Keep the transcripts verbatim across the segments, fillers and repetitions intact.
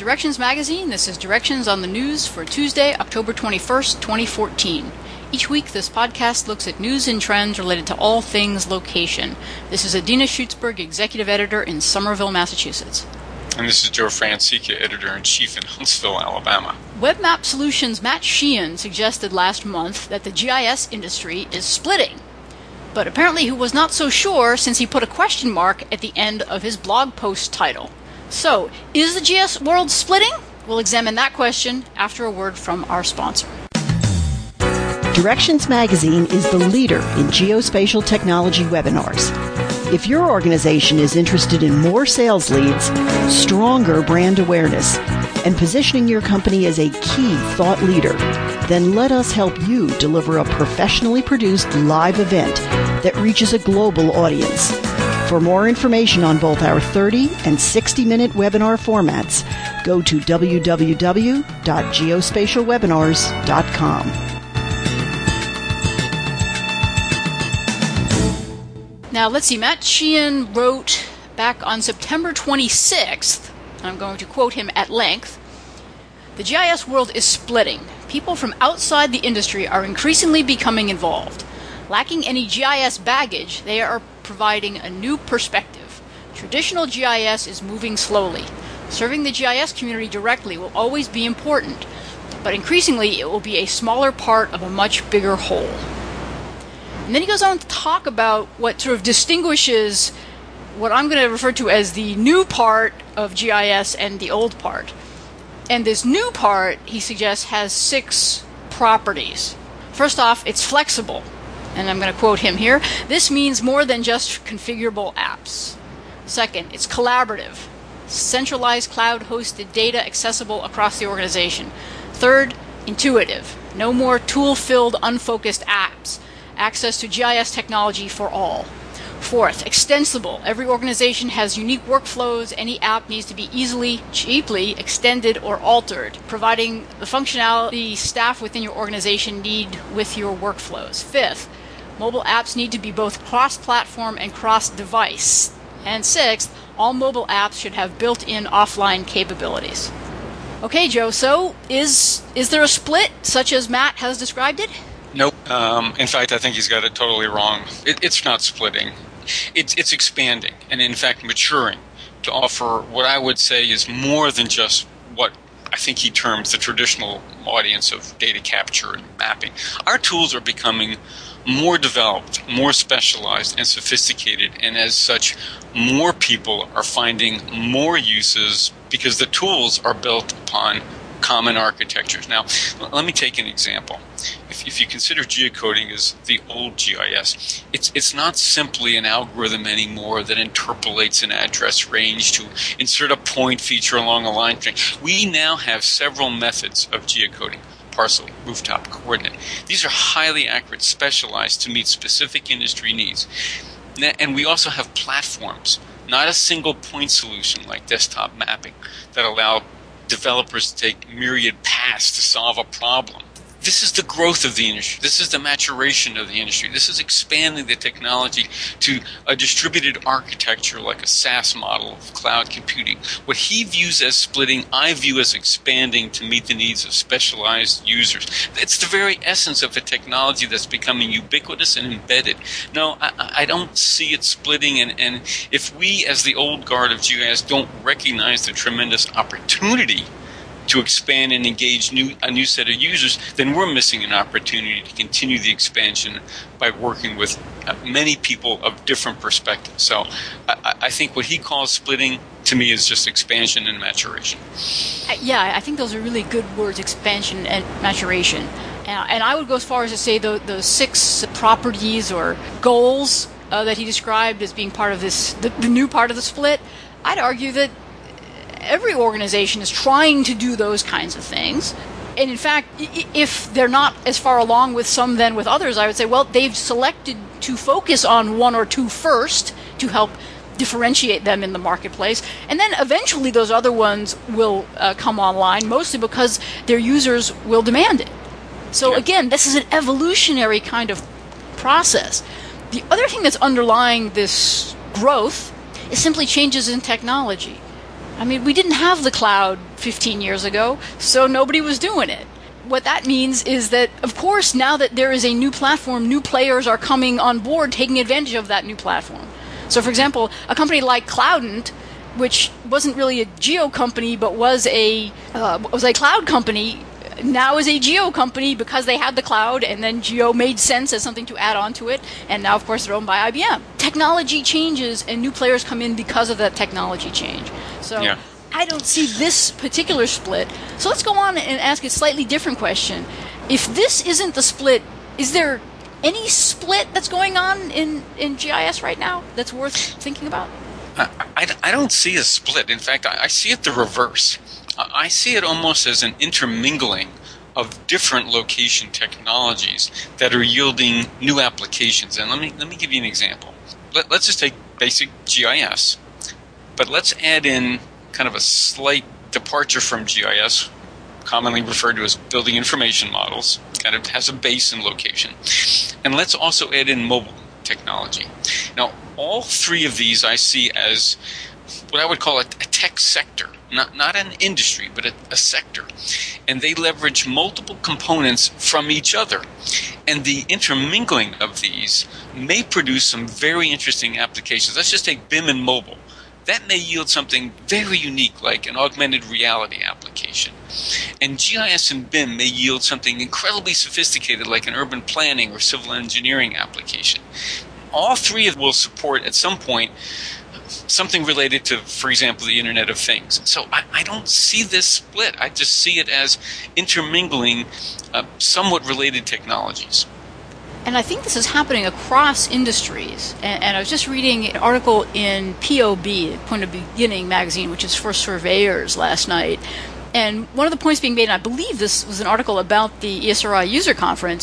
Directions Magazine. This is Directions on the News for Tuesday, October twenty-first, twenty fourteen. Each week, this podcast looks at news and trends related to all things location. This is Adina Schutzberg, Executive Editor in Somerville, Massachusetts. And this is Joe Francica, Editor-in-Chief in Huntsville, Alabama. WebMap Solutions' Matt Sheehan suggested last month that the G I S industry is splitting. But apparently he was not so sure since he put a question mark at the end of his blog post title. So, is the G I S world splitting? We'll examine that question after a word from our sponsor. Directions Magazine is the leader in geospatial technology webinars. If your organization is interested in more sales leads, stronger brand awareness, and positioning your company as a key thought leader, then let us help you deliver a professionally produced live event that reaches a global audience. For more information on both our thirty and sixty minute webinar formats, go to w w w dot geospatial webinars dot com. Now, let's see. Matt Sheehan wrote back on September twenty-sixth, and I'm going to quote him at length, "The G I S world is splitting. People from outside the industry are increasingly becoming involved. Lacking any G I S baggage, they are providing a new perspective. Traditional G I S is moving slowly. Serving the G I S community directly will always be important, but increasingly it will be a smaller part of a much bigger whole." And then he goes on to talk about what sort of distinguishes what I'm going to refer to as the new part of G I S and the old part. And this new part, he suggests, has six properties. First off, it's flexible. And I'm going to quote him here. "This means more than just configurable apps." Second, it's collaborative. Centralized cloud-hosted data accessible across the organization. Third, intuitive. No more tool-filled, unfocused apps. Access to G I S technology for all. Fourth, extensible. Every organization has unique workflows. Any app needs to be easily, cheaply extended or altered, providing the functionality staff within your organization need with your workflows. Fifth, mobile apps need to be both cross-platform and cross-device. And sixth, all mobile apps should have built-in offline capabilities. Okay, Joe, so is is there a split such as Matt has described it? Nope. Um, in fact, I think he's got it totally wrong. It, it's not splitting. It's it's expanding and, in fact, maturing to offer what I would say is more than just what I think he terms the traditional audience of data capture and mapping. Our tools are becoming more developed, more specialized, and sophisticated, and as such, more people are finding more uses because the tools are built upon common architectures. Now, let me take an example. If, if you consider geocoding as the old G I S, it's it's not simply an algorithm anymore that interpolates an address range to insert a point feature along a line string. We now have several methods of geocoding: parcel, rooftop, coordinate. These are highly accurate, specialized to meet specific industry needs. And we also have platforms, not a single point solution like desktop mapping, that allow developers to take myriad paths to solve a problem. This is the growth of the industry. This is the maturation of the industry. This is expanding the technology to a distributed architecture like a SaaS model of cloud computing. What he views as splitting, I view as expanding to meet the needs of specialized users. It's the very essence of a technology that's becoming ubiquitous and embedded. No, I, I don't see it splitting, and, and if we, as the old guard of G I S, don't recognize the tremendous opportunity to expand and engage new, a new set of users, then we're missing an opportunity to continue the expansion by working with uh, many people of different perspectives. So I, I think what he calls splitting, to me, is just expansion and maturation. Yeah, I think those are really good words, expansion and maturation. Uh, and I would go as far as to say the, the six properties or goals uh, that he described as being part of this, the, the new part of the split, I'd argue that every organization is trying to do those kinds of things. And in fact, if they're not as far along with some than with others, I would say, well, they've selected to focus on one or two first to help differentiate them in the marketplace. And then eventually those other ones will uh, come online, mostly because their users will demand it. So again, this is an evolutionary kind of process. The other thing that's underlying this growth is simply changes in technology. I mean, we didn't have the cloud fifteen years ago, so nobody was doing it. What that means is that, of course, now that there is a new platform, new players are coming on board, taking advantage of that new platform. So, for example, a company like Cloudant, which wasn't really a geo company but was a uh, was a cloud company, now is a geo company because they had the cloud, and then geo made sense as something to add on to it, and now, of course, they're owned by I B M. Technology changes, and new players come in because of that technology change. So yeah. I don't see this particular split. So let's go on and ask a slightly different question. If this isn't the split, is there any split that's going on in, in G I S right now that's worth thinking about? I, I, I don't see a split. In fact, I, I see it the reverse. I see it almost as an intermingling of different location technologies that are yielding new applications. And let me let me give you an example. Let, let's just take basic G I S, but let's add in kind of a slight departure from G I S, commonly referred to as building information models. Kind of has a base in location. And let's also add in mobile technology. Now, all three of these I see as what I would call a, a tech sector. Not not an industry, but a, a sector. And they leverage multiple components from each other. And the intermingling of these may produce some very interesting applications. Let's just take B I M and mobile. That may yield something very unique, like an augmented reality application. And G I S and B I M may yield something incredibly sophisticated, like an urban planning or civil engineering application. All three of them will support, at some point, something related to, for example, the Internet of Things. So I, I don't see this split. I just see it as intermingling uh, somewhat related technologies. And I think this is happening across industries. And, and I was just reading an article in P O B, Point of Beginning magazine, which is for surveyors, last night. And one of the points being made, and I believe this was an article about the E S R I user conference,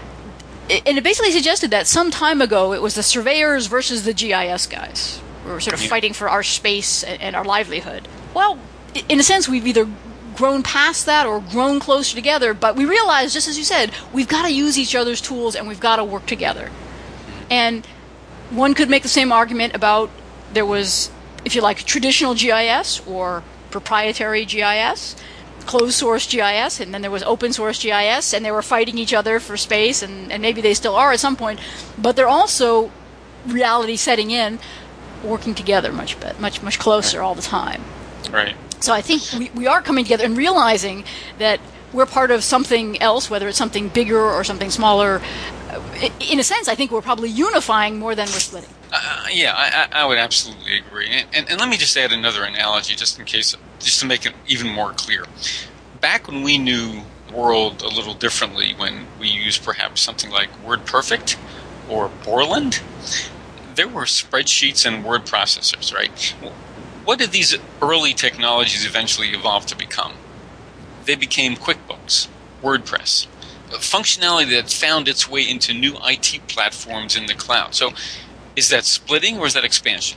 and it basically suggested that some time ago it was the surveyors versus the G I S guys. We were sort of yeah. fighting for our space and our livelihood. Well, in a sense, we've either grown past that or grown closer together, but we realize, just as you said, we've got to use each other's tools and we've got to work together. And one could make the same argument about there was, if you like, traditional G I S or proprietary G I S, closed source G I S, and then there was open source G I S, and they were fighting each other for space, and, and maybe they still are at some point, but they're also, reality setting in, working together much much much closer all the time. Right. So I think we, we are coming together and realizing that we're part of something else, whether it's something bigger or something smaller. In a sense, I think we're probably unifying more than we're splitting. Uh, yeah, I, I would absolutely agree. And, and, and let me just add another analogy, just in case, just to make it even more clear. Back when we knew the world a little differently, when we used perhaps something like WordPerfect or Borland, there were spreadsheets and word processors, right? What did these early technologies eventually evolve to become? They became QuickBooks, WordPress, functionality that found its way into new I T platforms in the cloud. So is that splitting or is that expansion?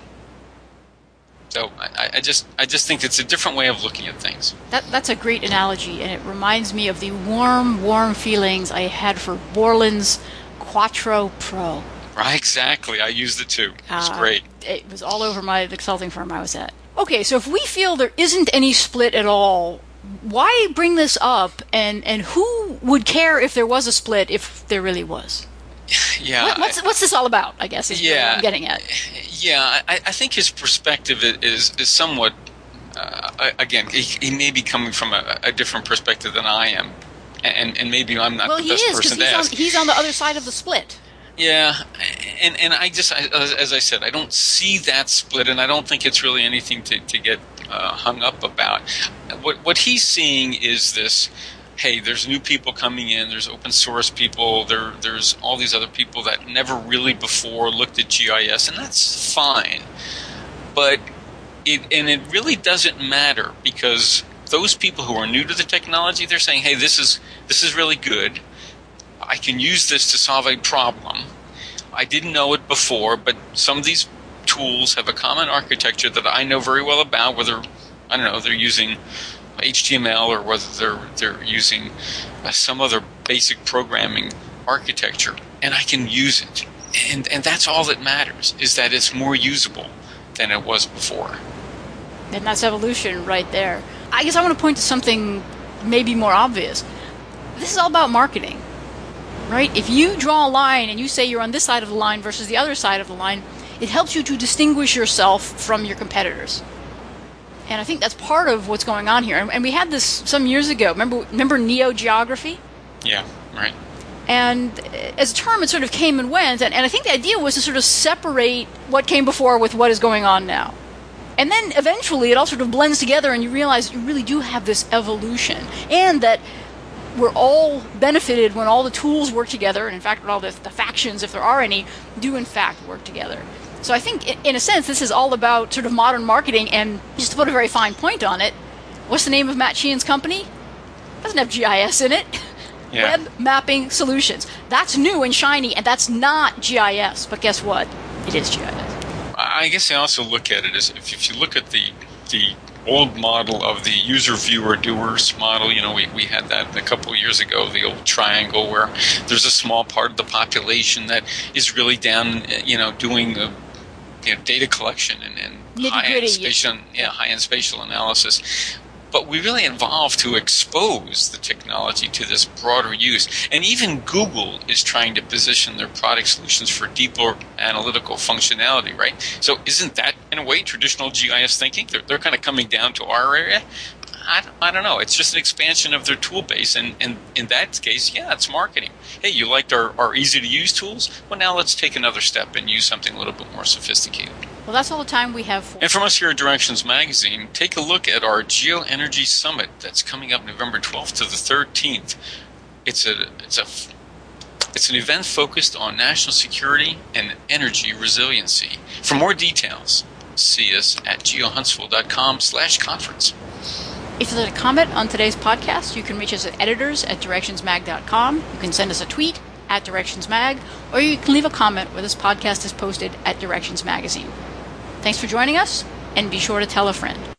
So I, I just I just think it's a different way of looking at things. That, that's a great analogy, and it reminds me of the warm, warm feelings I had for Borland's Quattro Pro. Right, exactly. I used it too. It was uh, great. It was all over my the consulting firm I was at. Okay, so if we feel there isn't any split at all, why bring this up? And, and who would care if there was a split if there really was? Yeah. What, what's what's this all about? I guess is yeah, what I'm getting at. Yeah, I, I think his perspective is is somewhat. Uh, again, he, he may be coming from a, a different perspective than I am, and and maybe I'm not well, the best he is, person he's to ask. On, he's on the other side of the split. Yeah, and and I just, I, as I said, I don't see that split, and I don't think it's really anything to, to get uh, hung up about. What what he's seeing is this, hey, there's new people coming in, there's open source people, there there's all these other people that never really before looked at G I S, and that's fine. But it and it really doesn't matter, because those people who are new to the technology, they're saying, hey, this is this is really good. I can use this to solve a problem. I didn't know it before, but some of these tools have a common architecture that I know very well about, whether, I don't know, they're using H T M L or whether they're they're using uh, some other basic programming architecture, and I can use it. And and that's all that matters, is that it's more usable than it was before. And that's evolution right there. I guess I want to point to something maybe more obvious. This is all about marketing, right? If you draw a line and you say you're on this side of the line versus the other side of the line, it helps you to distinguish yourself from your competitors. And I think that's part of what's going on here. And, and we had this some years ago. Remember, remember neo-geography? Yeah, right. And as a term, it sort of came and went. And, and I think the idea was to sort of separate what came before with what is going on now. And then eventually it all sort of blends together and you realize you really do have this evolution. And that we're all benefited when all the tools work together. And in fact, when all the, the factions, if there are any, do in fact work together. So I think, in a sense, this is all about sort of modern marketing, and just to put a very fine point on it, what's the name of Matt Sheehan's company? It doesn't have G I S in it. Yeah. Web Mapping Solutions. That's new and shiny, and that's not G I S. But guess what? It is G I S. I guess I also look at it as if, if you look at the the old model of the user viewer doers model, you know, we, we had that a couple of years ago, the old triangle where there's a small part of the population that is really down, you know, doing a You know, data collection and, and high-end spatial, yeah, high-end spatial analysis. But we really evolved to expose the technology to this broader use. And even Google is trying to position their product solutions for deeper analytical functionality, right? So isn't that, in a way, traditional G I S thinking? They're, they're kind of coming down to our area. I, I don't know. It's just an expansion of their tool base. And, and in that case, yeah, it's marketing. Hey, you liked our, our easy-to-use tools? Well, now let's take another step and use something a little bit more sophisticated. Well, that's all the time we have for. And from us here at Directions Magazine, take a look at our GeoEnergy Summit that's coming up November twelfth to the thirteenth. It's a it's a it's an event focused on national security and energy resiliency. For more details, see us at geohuntsville.com slash conference. If you'd like to comment on today's podcast, you can reach us at editors at directionsmag dot com. You can send us a tweet at directionsmag, or you can leave a comment where this podcast is posted at Directions Magazine. Thanks for joining us, and be sure to tell a friend.